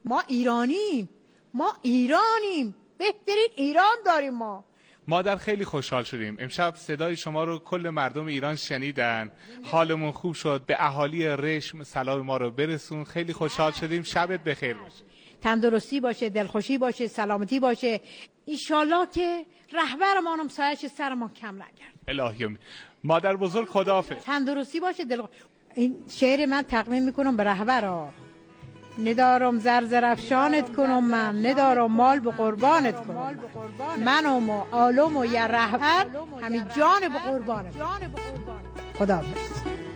ما ایرانیم، بهترین ایران داریم ما. مادر خیلی خوشحال شدیم امشب صدای شما رو کل مردم ایران شنیدن، حالمون خوب شد. به اهالی رشم سلام ما رو برسون، خیلی خوشحال شدیم. شبت بخیر باشه، تندرستی باشه، دلخوشی باشه، سلامتی باشه. ایشالله که رهبرمان هم سایش سر ما کم نگرد. الهی مادر بزرگ خداحافظ. تندرستی باشه این شعر من تقدیم میکنم به رهبرها. ندارم زرزرفشانت کنم، من ندارم مال به قربانت کنم، منم و عالم و یه رهبر همین جان به قربانت. خداحافظ.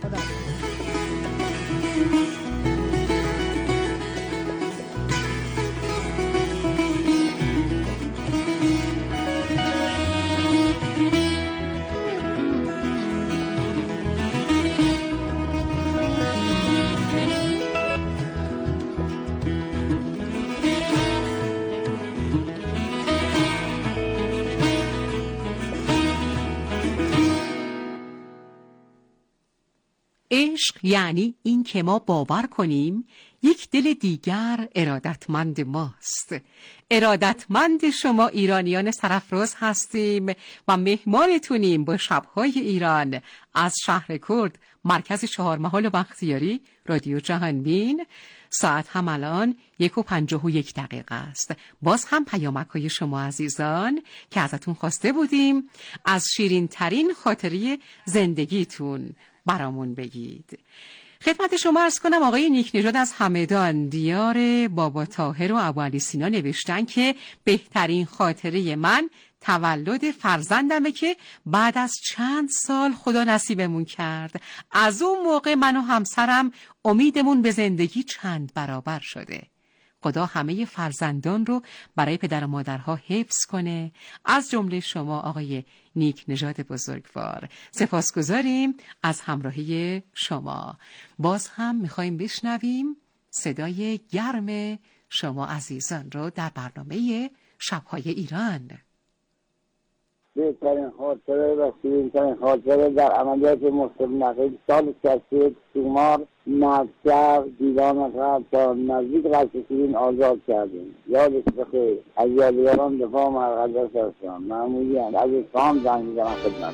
عشق یعنی این که ما باور کنیم یک دل دیگر ارادتمند ماست. ارادتمند شما ایرانیان سرافراز هستیم و مهمانتونیم با شب‌های ایران از شهر کرد، مرکز چهارمحال و بختیاری، رادیو جهانبین. ساعت هم الان 1:51 است. باز هم پیامک‌های شما عزیزان که ازتون خواسته بودیم از شیرین ترین خاطره زندگیتون برامون بگید. خدمت شما عرض کنم آقای نیک نژاد از همدان دیار بابا طاهر و ابوعلی سینا نوشتن که بهترین خاطره من تولد فرزندمه که بعد از چند سال خدا نصیبمون کرد. از اون موقع من و همسرم امیدمون به زندگی چند برابر شده. خدا همه فرزندان رو برای پدر و مادرها حفظ کنه، از جمله شما آقای نیک نژاد بزرگوار. سپاسگزاریم از همراهی شما. باز هم میخوایم بشنویم صدای گرم شما عزیزان رو در برنامه شب‌های ایران. بهترین خاطره و شیرین‌ترین خاطره در عملیات مصطفی نقیب سال 61 شمار نفسر دیوان قبل تا نزدیک قصر شیرین آزاد کردیم. یادش بخیر. از یادگاران دفاع مرقدس هستم. معمولی هم از اصفهان زنگ می‌زنم خدمت.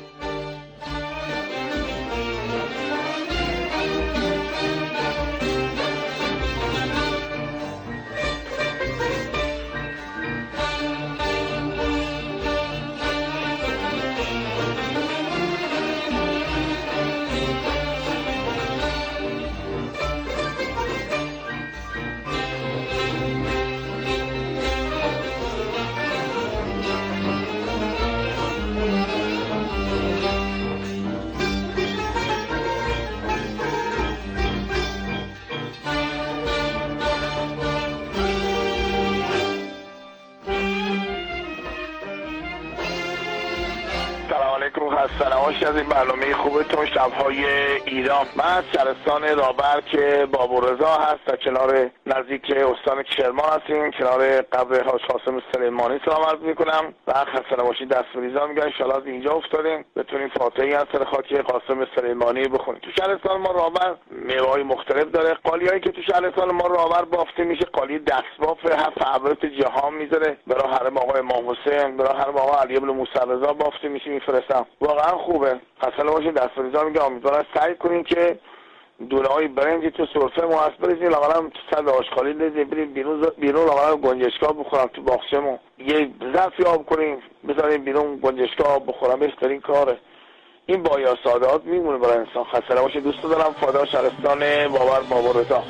سلامش از این برنامه خوبتون شب‌های ایران. من از شهرستان رابر که بابورضا هست در کنار نزدیک استان کرمان هستیم، کنار قبر حاج قاسم سلیمانی سلام عرض میکنم و خسته نباشید. دست بریزا میگن ان شاءالله از اینجا افتادیم بتونیم فاتحه از سر خاک قاسم سلیمانی بخونیم. تو شهرستان ما رابر میوه‌های مختلف داره. قالیایی که تو شهرستان ما رابر بافته میشه قالی دستباف 7 حضرت جهان میذاره برای حرم آقای امام حسین، برای حرم آقا علی بن موسی رضا بافته میشه میفرستم. واقعا خوبه. خسته نباشید. دست بریزا میگم امیدوارم سعی کنین که دونه‌های برنجی تو سرفه مهست بریزین، لاغرم تو صد آشغالی بریزین، بریم بیرون لاغرم گنجشکا بخورم تو باغچه‌مون. یه ظرفی آب کنین بذارین بیرون گنجشکا آب بخورم، بهترین کاره. این با یا سادات میمونه برای انسان. خسته نباشید. دوست دارم. فادر شهرستان بابورضا.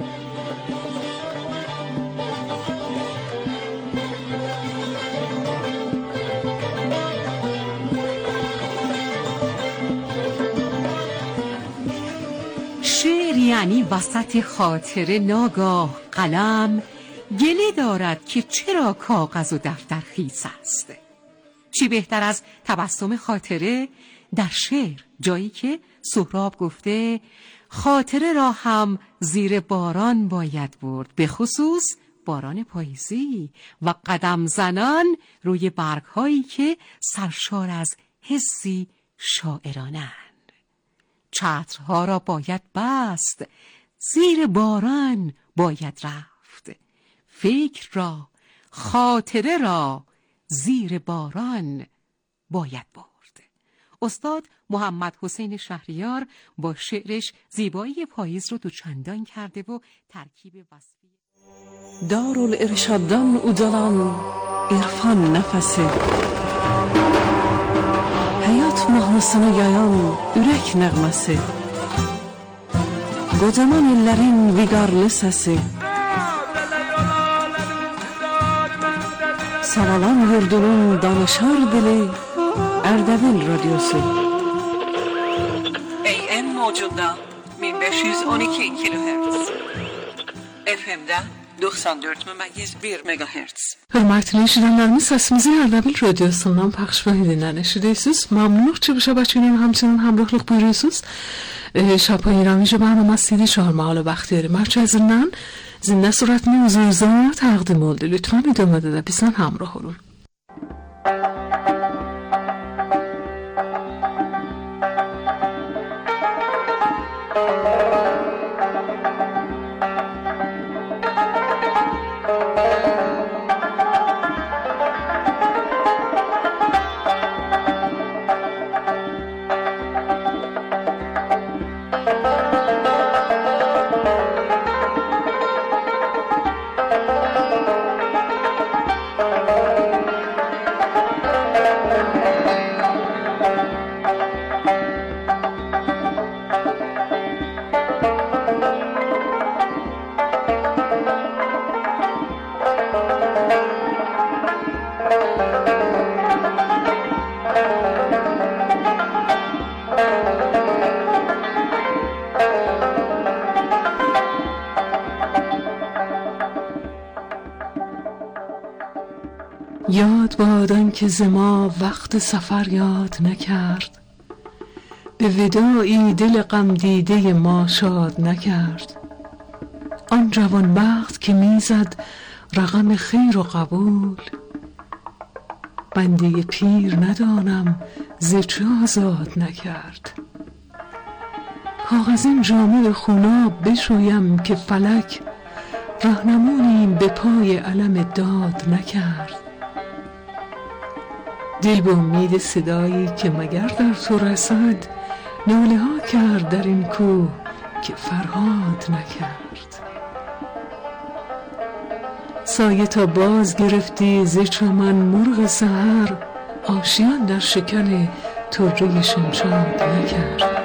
شعر یعنی وسط خاطره ناگاه قلم گله دارد که چرا کاغذ و دفتر خیس است. چی بهتر از تبسم خاطره در شعر، جایی که سهراب گفته خاطره را هم زیر باران باید برد، به خصوص باران پاییزی و قدم زنان روی برگ‌هایی که سرشار از حسی شاعرانه. چترها را باید بست، زیر باران باید رفت. فکر را، خاطره را زیر باران باید برد. استاد محمد حسین شهریار با شعرش زیبایی پاییز رو دوچندان کرده و ترکیب وصفی دارالارشادان اودالان عرفان نفسی hayat mahnısını yayan ürək nəğməsi, qocaman illərin viqarlı səsi, Savalan yurdunun danışar dili, Ərdəbil radyosu. AM موجunda 1512 kilohertz. FM'de 94,1 megahertz. Hörmətli eşidənlərimiz, səsimizi Ərdəbil radyosundan pəxşbəni dinlənirsiniz. ممنون که به بچه‌ها همچنان همراهlik buyuruyorsunuz. شب‌های ایرانی برنامه سیدی شهرمحال بختیاری مرکزیnden zinde suratını huzurunuzda təqdim oldu. Lütfen idamede de bizden hamrah olun. یاد بادن که زما وقت سفر یاد نکرد، به وداعی دل غم دیده ما شاد نکرد. آن جوان بخت که میزد رقم خیر و قبول، بنده پیر ندانم ز چه آزاد نکرد. کاغذین جامه خوناب بشویم که فلک، راهنمونیم به پای علم داد نکرد. دل به امید صدایی که مگر در تو رسد، ناله ها کرد در این کوه که فرهاد نکرد. سایه تا باز گرفتی ز چمن مرغ سحر، آشیان در شکن طره شمشاد نکرد.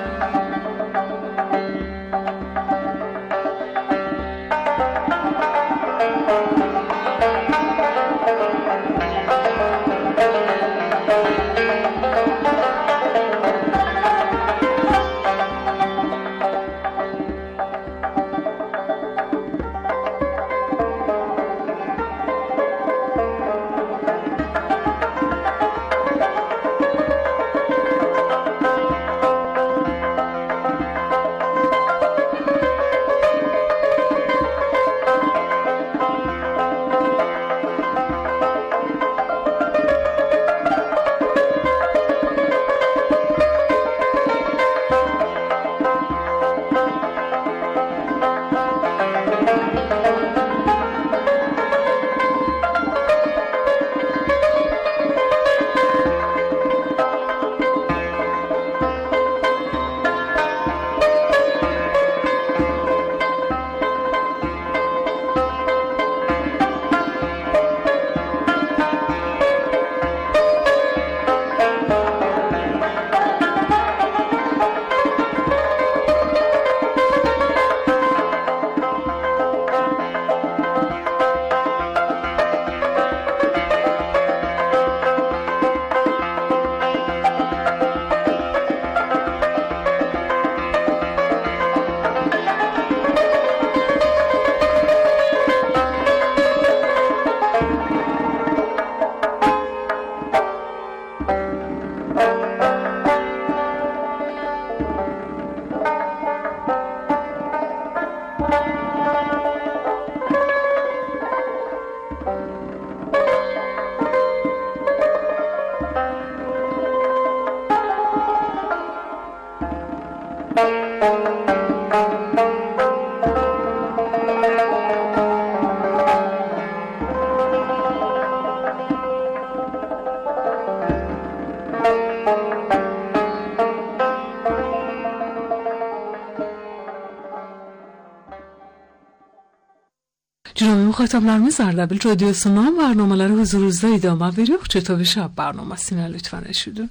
جنابی مخاطب اردبیل رادیو سنام برنامه رو حضور روزدایی دام ویریو چطور شب برنامه سینه لطفا نشودون.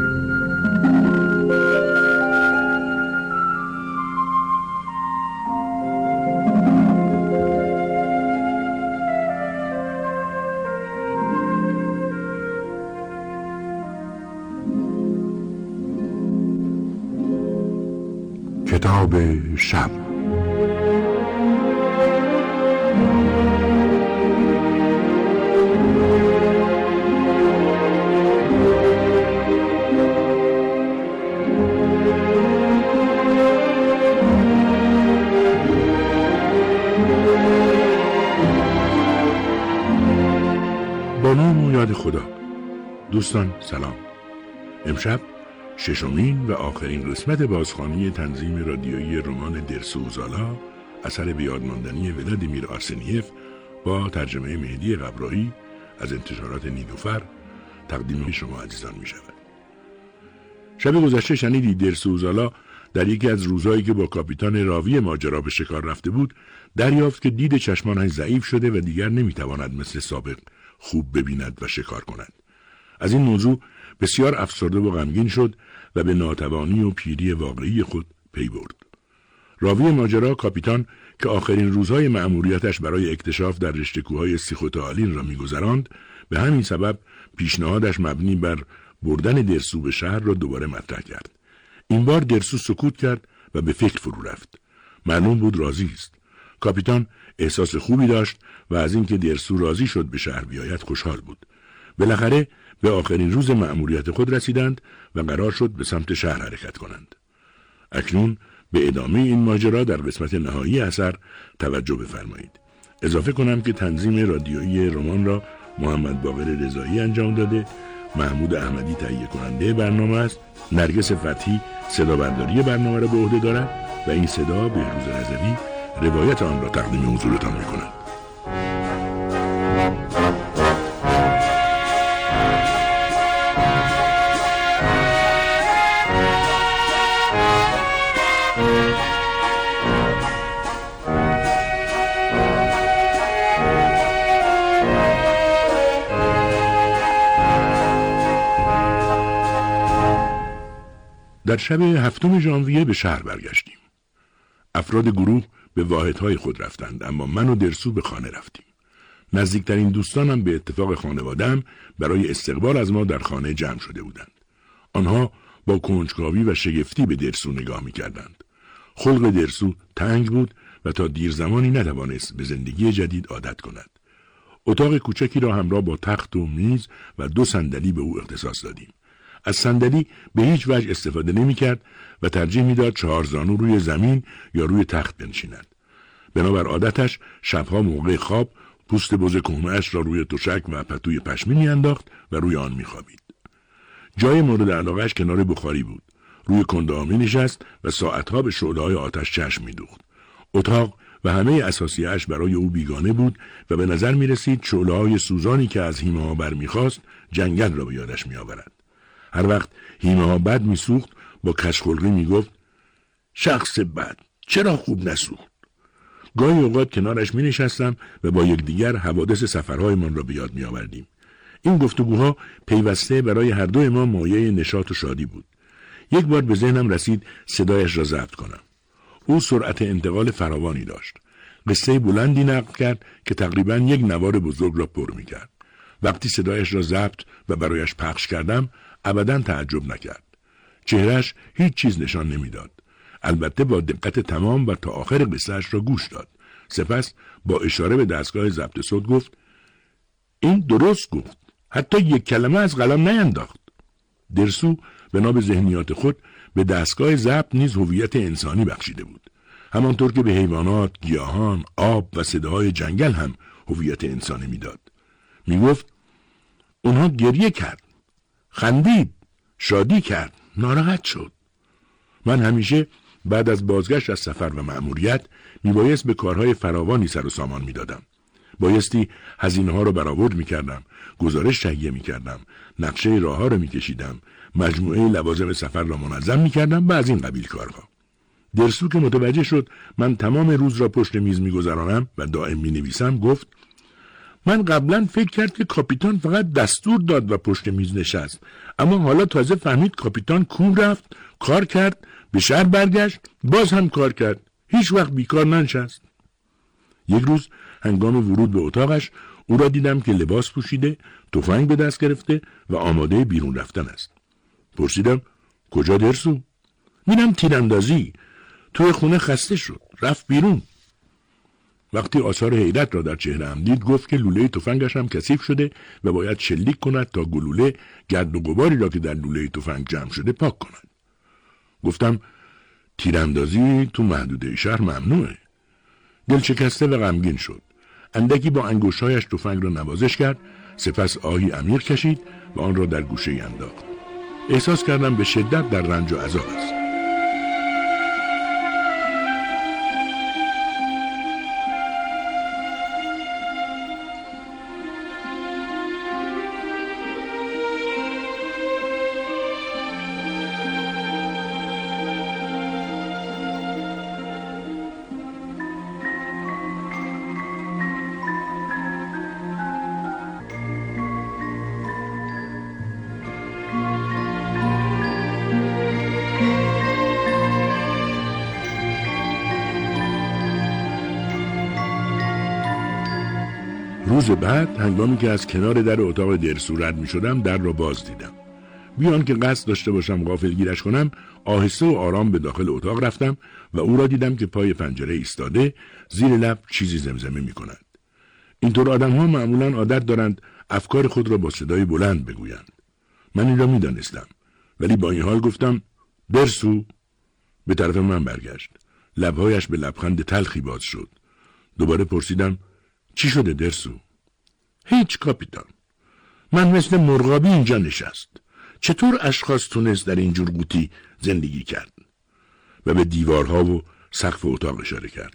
کتاب شب. با نام و یاد خدا. دوستان سلام. امشب ششمین و آخرین قسمت بازخوانی تنظیم رادیویی رمان درسوزالا اثر بیادماندنی ولادیمیر آرسنیف با ترجمه مهدی قبرایی از انتشارات نیلوفر تقدیم شما عزیزان می شود. شب گذشته شنیدید درسوزالا در یکی از روزهایی که با کاپیتان راوی ماجرا به شکار رفته بود دریافت که دید چشمانش ضعیف شده و دیگر نمیتواند مثل سابق خوب ببیند و شکار کند. از این موضوع بسیار افسرده و غمگین شد و به ناتوانی و پیری واقعی خود پی برد. راوی ماجرا کاپیتان که آخرین روزهای مأموریتش برای اکتشاف در رشته کوههای سیخوتالین را می‌گذراند، به همین سبب پیشنهادش مبنی بر بردن درسو به شهر را دوباره مطرح کرد. این بار درسو سکوت کرد و به فکر فرو رفت. معلوم بود راضی است. کاپیتان احساس خوبی داشت و از اینکه درسو راضی شد به شهر بیاید خوشحال بود. بالاخره به آخرین روز مأموریت خود رسیدند و قرار شد به سمت شهر حرکت کنند. اکنون به ادامه این ماجرا در قسمت نهایی اثر توجه بفرمایید. اضافه کنم که تنظیم رادیویی رمان را محمد باقر رضایی انجام داده، محمود احمدی تهیه کننده برنامه است، نرگس فتحی صدا برداری برنامه را به عهده دارد و این صدا بهروز رضوی روایت آن را تقدیم حضورتان می‌کند. در شب 7 ژانویه به شهر برگشتیم. افراد گروه به واحدهای خود رفتند، اما من و درسو به خانه رفتیم. نزدیکترین دوستانم به اتفاق خانواده‌ام برای استقبال از ما در خانه جمع شده بودند. آنها با کنجکاوی و شگفتی به درسو نگاه می‌کردند. خلق درسو تنگ بود و تا دیر زمانی نتوانست به زندگی جدید عادت کند. اتاق کوچکی را همراه با تخت و میز و 2 صندلی به او اختصاص دادیم. از صندلی به هیچ وجه استفاده نمی‌کرد و ترجیح می‌داد 4 زانو روی زمین یا روی تخت بنشیند. بنابر عادتش شبها موقع خواب پوست بز کهنه‌اش را روی تشک و پتوی پشمی می‌انداخت و روی آن می‌خوابید. جای مورد علاقه‌اش کنار بخاری بود. روی کنده‌ها نشست و ساعتها به شعله‌های آتش چشم می‌دوخت. اتاق و همه اساسیه‌اش برای او بیگانه بود و به نظر می‌رسید شعله‌های سوزانی که از هیمه‌ها برمی‌خاست جنگل را به یادش می‌آورد. هر وقت هیمه‌ها بد می‌سوخت با کژخلقی می‌گفت شخص بد چرا خوب نسوخت. گاهی اوقات کنارش می‌نشستم و با یکدیگر حوادث سفرهایمان را به یاد می‌آوردیم. این گفتگوها پیوسته برای هر دوی ما مایه نشاط و شادی بود. یک بار به ذهنم رسید صدایش را ضبط کنم. او سرعت انتقال فراوانی داشت. قصه بلندی نقل کرد که تقریباً یک نوار بزرگ را پر می‌کرد. وقتی صدایش را ضبط و برایش پخش کردم ابداً تعجب نکرد. چهرهش هیچ چیز نشان نمیداد. البته با دقت تمام و تا آخر قصه‌اش را گوش داد. سپس با اشاره به دستگاه ضبط صوت گفت این درست گفت. حتی یک کلمه از قلم نینداخت. درسو بنا به ذهنیات خود به دستگاه ضبط نیز هویت انسانی بخشیده بود. همانطور که به حیوانات، گیاهان، آب و صداهای جنگل هم هویت انسانی میداد. میگفت اونها گریه کرد، خندید، شادی کرد، ناراحت شد. من همیشه بعد از بازگشت از سفر و مأموریت میبایست به کارهای فراوانی سر و سامان میدادم. بایستی هزینه‌ها رو برآورد میکردم، گزارش تهیه میکردم، نقشه راه‌ها رو میکشیدم، مجموعه لوازم سفر را منظم میکردم و از این قبیل کارها. درسو که متوجه شد من تمام روز را پشت میز میگذرانم و دائم مینویسم گفت من قبلا فکر کرد که کاپیتان فقط دستور داد و پشت میز نشست، اما حالا تازه فهمید کاپیتان کوم رفت، کار کرد، به شهر برگشت، باز هم کار کرد، هیچ وقت بیکار ننشست. یک روز هنگام ورود به اتاقش او را دیدم که لباس پوشیده، تفنگ به دست گرفته و آماده بیرون رفتن است. پرسیدم کجا درسو؟ میرم تیراندازی. توی خونه خسته شد، رفت بیرون. وقتی آثار حیرت را در چهره‌ام دید گفت که لوله تفنگش هم کثیف شده و باید شلیک کند تا گلوله گرد و غباری را که در لوله تفنگ جمع شده پاک کند. گفتم تیراندازی تو محدوده شهر ممنوعه. دل شکسته و غمگین شد. اندکی با انگشت‌هایش تفنگ را نوازش کرد، سپس آهی عمیق کشید و آن را در گوشه‌ای انداخت. احساس کردم به شدت در رنج و عذاب است. روز بعد هنگامی که از کنار در اتاق درسو رد می شدم در را باز دیدم. بیان که قصد داشته باشم غافلگیرش کنم، آهسته و آرام به داخل اتاق رفتم و او را دیدم که پای پنجره ایستاده، زیر لب چیزی زمزمه می کند. اینطور آدم ها معمولاً عادت دارند افکار خود را با صدای بلند بگویند. من این را می دانستم، ولی با این حال گفتم درسو. به طرف من برگشت. لبهایش به لبخند تلخی باز شد. دوباره پرسیدم چی شده درسو؟ هیچ کاپیتان. من مثل مرغابی اینجا نشست. چطور اشخاص تونست در این جور قوطی زندگی کرد؟ و به دیوارها و سقف اتاق اشاره کرد.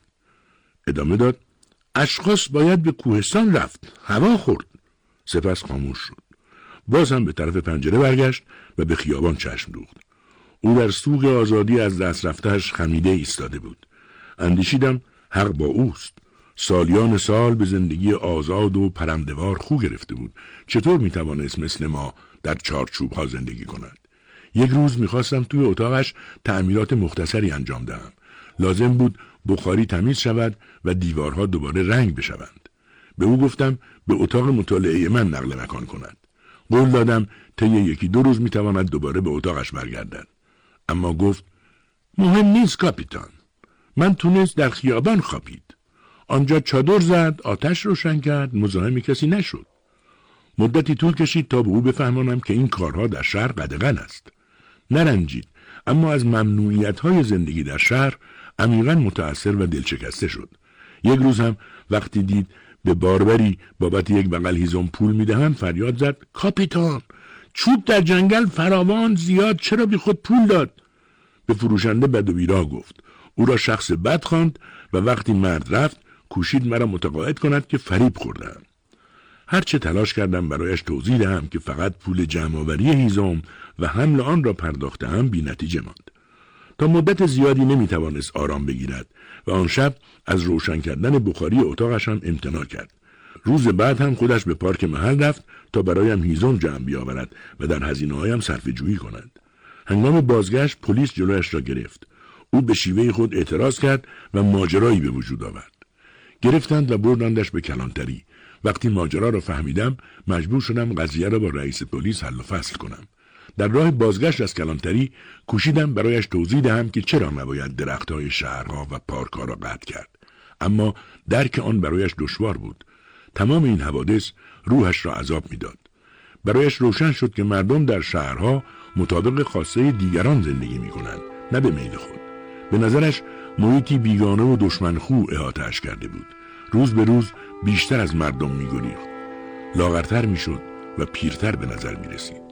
ادامه داد اشخاص باید به کوهستان رفت، هوا خورد. سپس خاموش شد. باز هم به طرف پنجره برگشت و به خیابان چشم دوخت. او در سوق آزادی از دست رفتهش خمیده ایستاده بود. اندیشیدم حق با اوست. سالیان سال به زندگی آزاد و پرندوار خو گرفته بود. چطور میتوانست مثل ما در چارچوب ها زندگی کند؟ یک روز میخواستم توی اتاقش تعمیرات مختصری انجام دهم. لازم بود بخاری تمیز شود و دیوارها دوباره رنگ بشوند. به او گفتم به اتاق مطالعه من نقل مکان کند. قول دادم طی 1-2 روز میتواند دوباره به اتاقش برگردد. اما گفت مهم نیست کاپیتان. من تونست در خیابان خوابید. آنجا چادر زد، آتش روشن کرد، مزاحم کسی نشد. مدتی طول کشید تا به او بفهمانم که این کارها در شهر قدغن است. نرنجید، اما از ممنوعیت‌های زندگی در شهر عمیقاً متأثر و دلشکسته شد. یک روز هم وقتی دید به باربری بابت یک بغل هیزم پول میدهند فریاد زد کاپیتان، چوب در جنگل فراوان زیاد، چرا بی خود پول داد؟ به فروشنده بد و بیراه گفت. او را شخص بد خواند و وقتی مرد رفت کوشید مرا متقاعد کند که فریب خوردم. هرچه تلاش کردم برایش توضیح دهم که فقط پول جمع‌آوری هیزم و حمل آن را پرداختم، بی نتیجه ماند. تا مدت زیادی نمیتوانست آرام بگیرد و آن شب از روشن کردن بخاری اتاقش هم امتناع کرد. روز بعد هم خودش به پارک محل رفت تا برایم هیزم جمع بیاورد و در هزینه‌هایم صرفه‌جویی کند. هنگام بازگشت پلیس جلویش را گرفت. او به شیوه خود اعتراض کرد و ماجرایی به وجود آورد. گرفتند و بردندش به کلانتری. وقتی ماجرا را فهمیدم مجبور شدم قضیه را با رئیس پلیس حل و فصل کنم. در راه بازگشت از کلانتری کوشیدم برایش توضیح دهم که چرا نباید درخت‌های شهرها و پارک‌ها را قطع کرد. اما درک آن برایش دشوار بود. تمام این حوادث روحش را عذاب می‌داد. برایش روشن شد که مردم در شهرها مطابق خواسته دیگران زندگی می‌کنند، نه به میل خود. به نظرش محیطی بیگانه و دشمنخو احاطه‌اش کرده بود. روز به روز بیشتر از مردم می‌گریخت. لاغرتر می‌شد و پیرتر به نظر می‌رسید.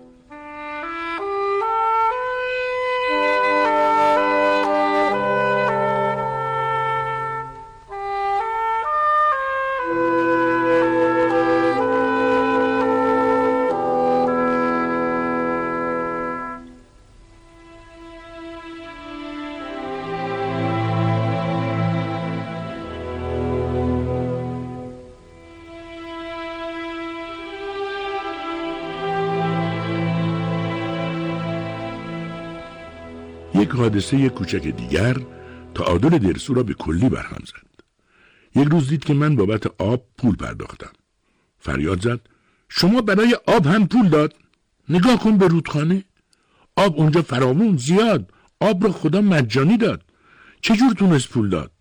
یک حادثه کوچک دیگر تعادل درسو را به کلی برهم زد. یک روز دید که من بابت آب پول پرداختم. فریاد زد: شما برای آب هم پول داد؟ نگاه کن به رودخانه. آب اونجا فراوون زیاد. آب را خدا مجانی داد. چجور تونست پول داد؟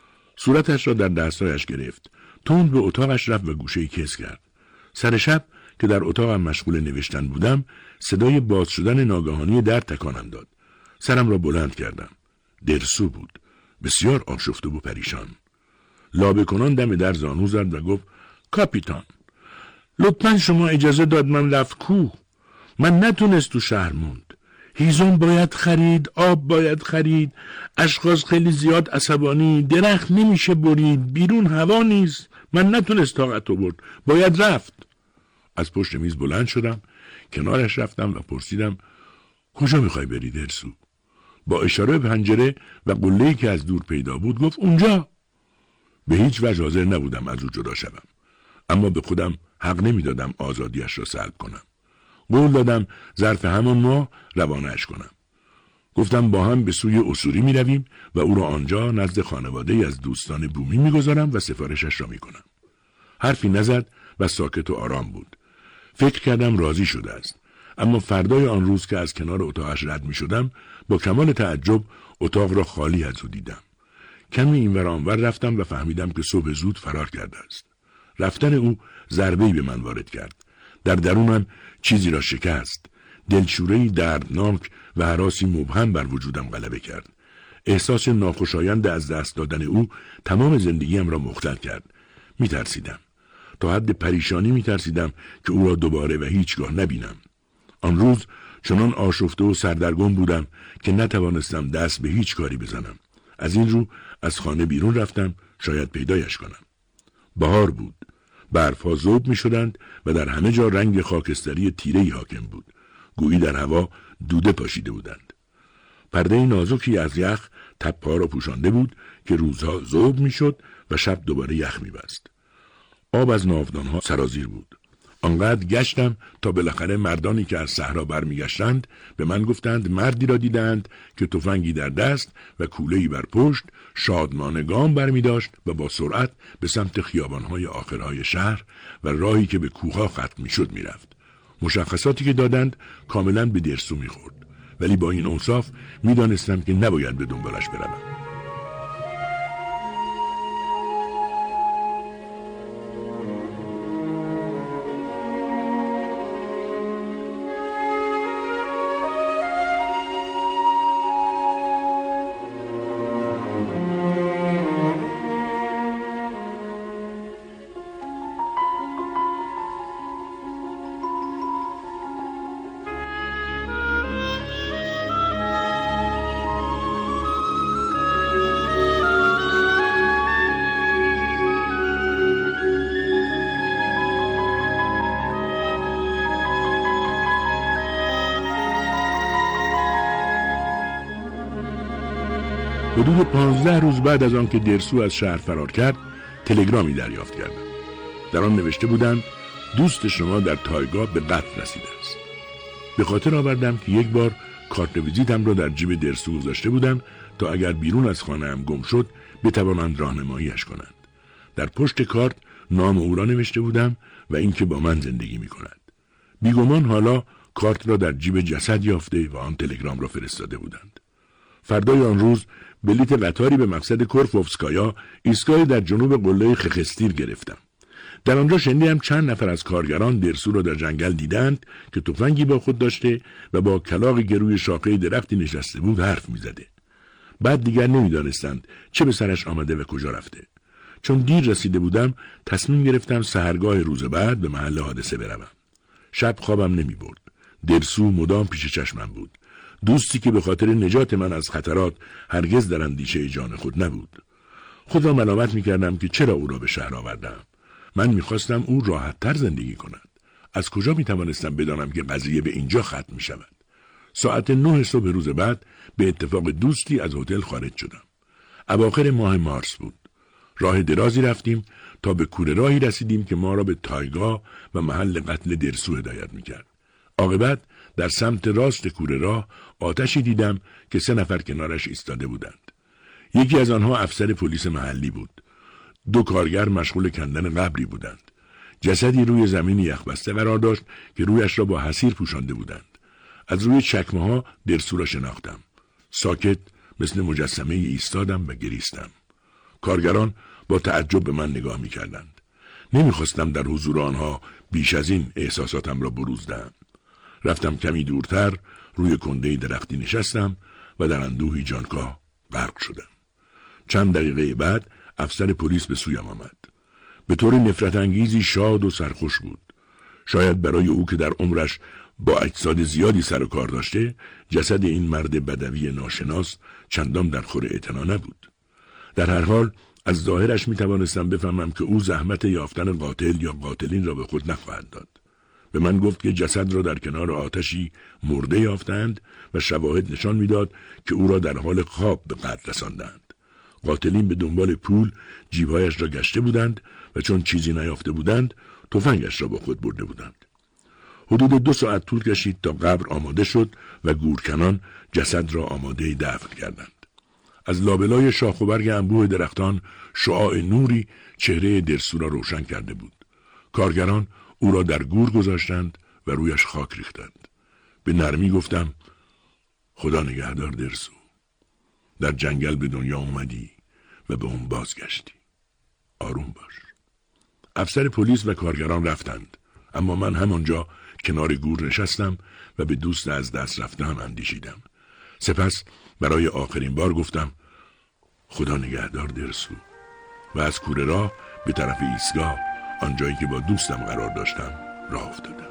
صورتش را در دستایش گرفت. تند به اتاقش رفت و گوشه‌ای کز کرد. سر شب که در اتاقم مشغول نوشتن بودم، صدای باز شدن ناگهانی در تکانم داد. سرم را بلند کردم. درسو بود. بسیار آشفته و پریشان. لابه کنان دم در زانو زد و گفت: کاپیتان، لطفاً شما اجازه داد من رفت کوه. من نتونست تو شهر موند. هیزم باید خرید، آب باید خرید، اشخاص خیلی زیاد عصبانی، درخت نمیشه برید، بیرون هوا نیست. من نتونست طاقت برد. باید رفت. از پشت میز بلند شدم، کنارش رفتم و پرسیدم: کجا میخوای بری درسو؟ با اشاره به پنجره و قله‌ای که از دور پیدا بود گفت: اونجا. به هیچ وجه حاضر نبودم از او جدا شوم، اما به خودم حق نمیدادم آزادیش را سلب کنم. قول دادم ظرف همان ماه روانه‌اش کنم. گفتم با هم به سوی اسوری می رویم و او را آنجا نزد خانواده از دوستان بومی می گذارم و سفارشش را می کنم. حرفی نزد و ساکت و آرام بود. فکر کردم راضی شده است. اما فردای آن روز که از کنار اتاقش رد می شدم، با کمال تعجب اتاق را خالی از او دیدم. کمی اینور آنور رفتم و فهمیدم که صبح زود فرار کرده است. رفتن او ضربه‌ای به من وارد کرد. در درونم چیزی را شکست. دلشوره‌ای دردناک و هراسی مبهم بر وجودم غلبه کرد. احساس ناخوشایند از دست دادن او تمام زندگیم را مختل کرد. می‌ترسیدم. تا حد پریشانی می‌ترسیدم که او را دوباره و هیچگاه نبینم. آن روز چنان آشفته و سردرگم بودم که نتوانستم دست به هیچ کاری بزنم. از این رو از خانه بیرون رفتم شاید پیدایش کنم. بهار بود. برف‌ها ذوب می‌شدند و در همه جا رنگ خاکستری تیره‌ای حاکم بود. گویی در هوا دوده پاشیده بودند. پرده نازکی از یخ تپه‌ها را پوشانده بود که روزها ذوب می‌شد و شب دوباره یخ می‌بست. آب از ناودان‌ها سرازیر بود. آنقدر گشتم تا بالاخره مردانی که از صحرا برمیگشتند به من گفتند مردی را دیدند که تفنگی در دست و کوله‌ای بر پشت شادمانه گام برمی‌داشت و با سرعت به سمت خیابان‌های آخرهای شهر و راهی که به کوه‌ها ختم می‌شد می‌رفت. مشخصاتی که دادند کاملاً به درسو می‌خورد، ولی با این اوصاف می‌دانستم که نباید به دنبالش بروم. حدود 15 روز بعد از آن که درسو از شهر فرار کرد، تلگرامی دریافت کردم. در آن نوشته بودند دوست شما در تایگا به قتل رسیده است. به خاطر آوردم که یک بار کارت ویزیتم را در جیب درسو گذاشته بودم تا اگر بیرون از خانه‌ام گم شد بتوانند راهنمایی‌اش کنند. در پشت کارت نام او را نوشته بودم و اینکه با من زندگی می‌کند. بیگمان حالا کارت را در جیب جسد یافته و آن تلگرام را فرستاده بودند. فردای آن روز بلیت قطاری به مقصد کورفوفسکایا، ایستگاهی در جنوب قله خخستیر گرفتم. در آنجا شنیدم چند نفر از کارگران درسو را در جنگل دیدند که تفنگی با خود داشته و با کلاغی که روی شاخه درختی نشسته بود حرف می‌زده. بعد دیگر نمی‌دانستند چه به سرش آمده و کجا رفته. چون دیر رسیده بودم تصمیم گرفتم سحرگاه روز بعد به محل حادثه بروم. شب خوابم نمی‌برد. درسو مدام پیش چشمم بود. دوستی که به خاطر نجات من از خطرات هرگز در اندیشه جان خود نبود. خود را ملامت می‌کردم که چرا او را به شهر آوردم. من می‌خواستم او راحت‌تر زندگی کند. از کجا می‌توانستم بدانم که قضیه به اینجا ختم می‌شود؟ ساعت 9 صبح روز بعد به اتفاق دوستی از هتل خارج شدم. اواخر ماه مارس بود. راه درازی رفتیم تا به کوره راهی رسیدیم که ما را به تایگا و محل قتل درسو هدایت می‌کرد. عاقبت در سمت راست کوره راه آتشی دیدم که 3 نفر کنارش ایستاده بودند. یکی از آنها افسر پلیس محلی بود. 2 کارگر مشغول کندن قبری بودند. جسدی روی زمین یخبسته قرار داشت که رویش را با حصیر پوشانده بودند. از روی چکمه ها درسو را شناختم. ساکت مثل مجسمه ایستادم و گریستم. کارگران با تعجب به من نگاه می کردند. نمیخواستم در حضور آنها بیش از این احساساتم را بروز دهم. رفتم کمی دورتر، روی کنده درختی نشستم و در اندوهی جانکاه غرق شدم. چند دقیقه بعد افسر پلیس به سویم آمد. به طور نفرت انگیزی شاد و سرخوش بود. شاید برای او که در عمرش با اجساد زیادی سر و کار داشته، جسد این مرد بدوی ناشناس چندان در خور اعتنا نبود. در هر حال از ظاهرش می توانستم بفهمم که او زحمت یافتن قاتل یا قاتلین را به خود نخواهد داد. به من گفت که جسد را در کنار آتشی مرده یافتند و شواهد نشان میداد که او را در حال خواب به قتل رساندند. قاتلین به دنبال پول جیبهایش را گشته بودند و چون چیزی نیافته بودند تفنگش را با خود برده بودند. حدود 2 ساعت طول کشید تا قبر آماده شد و گورکنان جسد را آماده دفن کردند. از لابلای شاخ و برگ انبوه درختان شعاع نوری چهره درسو را روشن کرده بود. کارگران او را در گور گذاشتند و رویش خاک ریختند. به نرمی گفتم خدا نگهدار درسو. در جنگل به دنیا اومدی و به اون بازگشتی. آروم باش. افسر پلیس و کارگران رفتند، اما من همانجا کنار گور نشستم و به دوست از دست رفته‌ام اندیشیدم. سپس برای آخرین بار گفتم خدا نگهدار درسو و از کوره راه به طرف ایستگاه، آنجایی که با دوستم قرار داشتم، راه افتادم.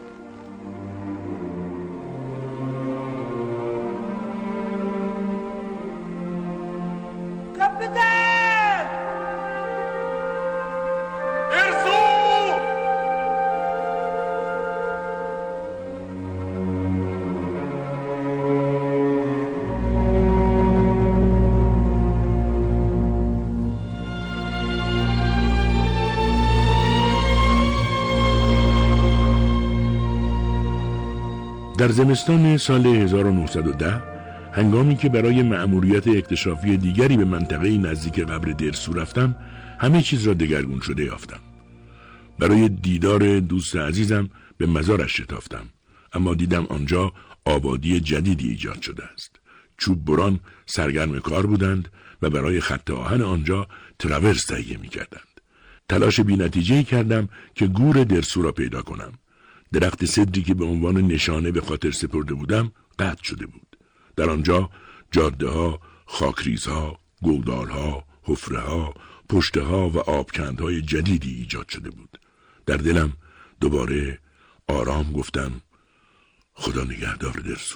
در زمستان سال 1910 هنگامی که برای مأموریت اکتشافی دیگری به منطقه نزدیک قبر درسو رفتم، همه چیز را دگرگون شده یافتم. برای دیدار دوست عزیزم به مزارش شتافتم، اما دیدم آنجا آبادی جدیدی ایجاد شده است. چوب بران سرگرم کار بودند و برای خط آهن آنجا تراورس تهیه می‌کردند. تلاش بی‌نتیجه‌ای کردم که گور درسو را پیدا کنم. درخت سدری که به عنوان نشانه به خاطر سپرده بودم قطع شده بود. در آنجا جاده‌ها، خاکریزها، گودال‌ها، حفره‌ها، پشته‌ها و آبکندهای جدیدی ایجاد شده بود. در دلم دوباره آرام گفتم خدا نگهدار درسو.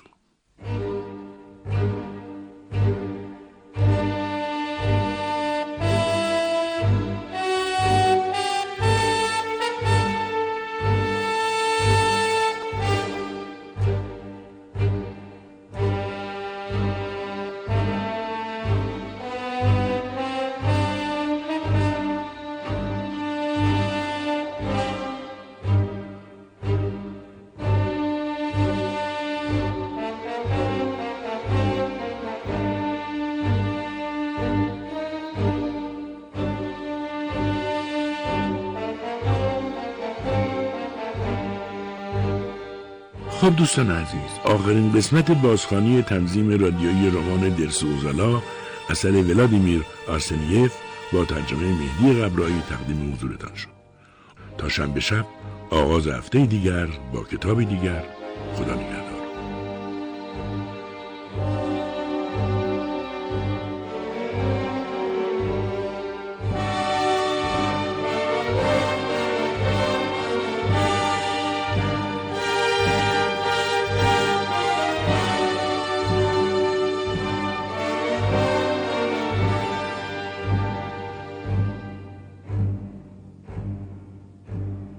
خب دوستان عزیز، آخرین قسمت بازخوانی تنظیم رادیویی رمان درسو اوزالا اثر ولادیمیر آرسنیف با ترجمه مهدی قبرایی تقدیم حضورتان شد. تا شنبه شب آغاز هفته دیگر با کتابی دیگر. خدا نگهدار.